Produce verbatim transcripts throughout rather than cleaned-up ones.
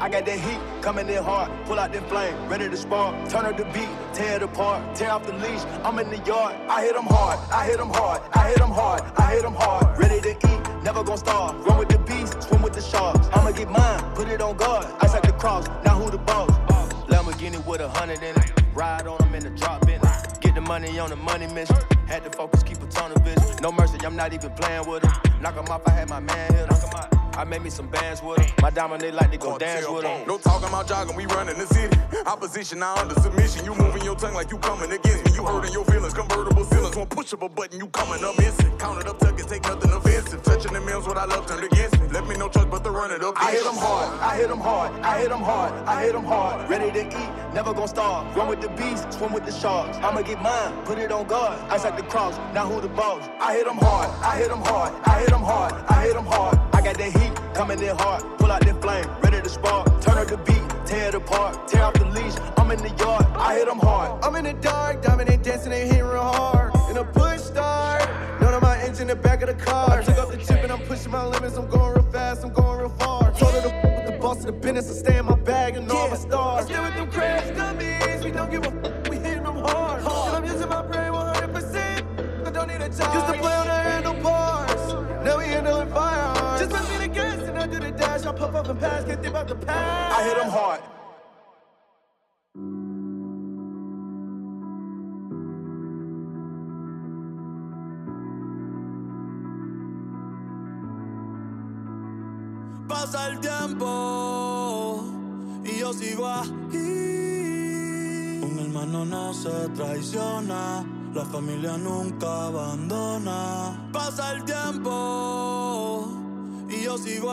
I got that heat coming in hard. Pull out that flame, ready to spark. Turn up the beat, tear it apart. Tear off the leash, I'm in the yard. I hit them hard, I hit them hard, I hit them hard, I hit them hard. Ready to eat, never gon' starve. Run with the beast, swim with the sharks. I'ma get mine, put it on guard. Ice like the cross, now who the boss? Lamborghini with a hundred in it. Ride on them in the drop in it. Get the money on the money mission. Had to focus, keep a ton of vision. No mercy, I'm not even playing with them. Knock them off, I had my man hit them. I made me some bands with them. My diamond, they like to go dance with them. No talking about jogging, we running the city. Opposition now under submission. You moving your tongue like you coming against me. You hurting your feelings, convertible ceilings. One push of a button, you coming up missing. Count it up, tuck it, take nothing offensive. Touching the mills, what I love turned against me. Left me no choice but to run it up. I hit them hard, I hit them hard, I hit them hard, I hit them hard. Ready to eat, never gon' starve. Run with the beast, swim with the sharks. I'ma get mine, put it on guard. Ice like the cross, now who the boss? I hit them hard, I hit them hard, I hit them hard, I hit them hard. I got that heat coming in hard. Pull out that flame, ready to spark. Turn up the beat, tear it apart. Tear off the leash, I'm in the yard. I hit them hard. I'm in the dark, dominant dancing, they hitting real hard. In a push start, none of my engine in the back of the car. I took off the chip and I'm pushing my limits. I'm going real fast, I'm going real far. Told her to f with the boss of the business, I stay in my bag and all my stars. I stay with them crash dummies, we don't give a f, we hitting them hard. And I'm using my brain one hundred percent, I don't need a charge. Used to play on the handlebars, now we handling firearms. Just put me the gas and I do the dash, I puff up and pass, can't think about the past. I hit them hard. Pasa el tiempo y yo sigo aquí. Un hermano no se traiciona, la familia nunca abandona. Pasa el tiempo y yo sigo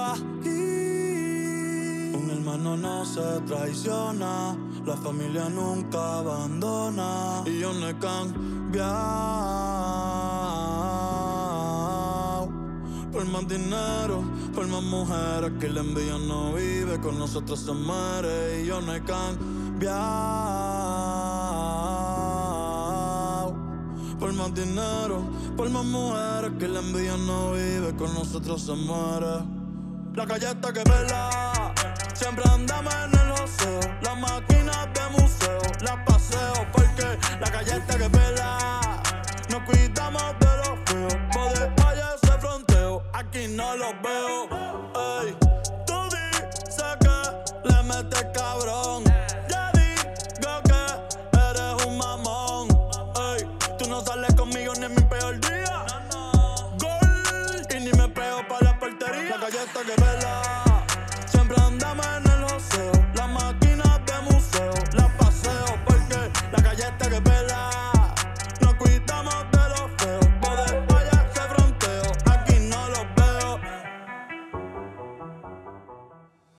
aquí. Un hermano no se traiciona, la familia nunca abandona. Y yo no he cambiado por más dinero, por más mujeres, que la envidia no vive, con nosotros se muere. Y yo no he cambiado por más dinero, por más mujeres, que la envidia no vive, con nosotros se muere. La calle está que pela, siempre andamos en el oseo. Las máquinas de museo, las paseo, porque la calle está que pela. Nos cuidamos de los feos, poder allá ese fronteo, aquí no los veo. Ey, tú dices que le metes cabrón, ya digo que eres un mamón. Ey, tú no sales conmigo ni en mi peor día. Gol, y ni me pego pa' la portería. La calle está que vela,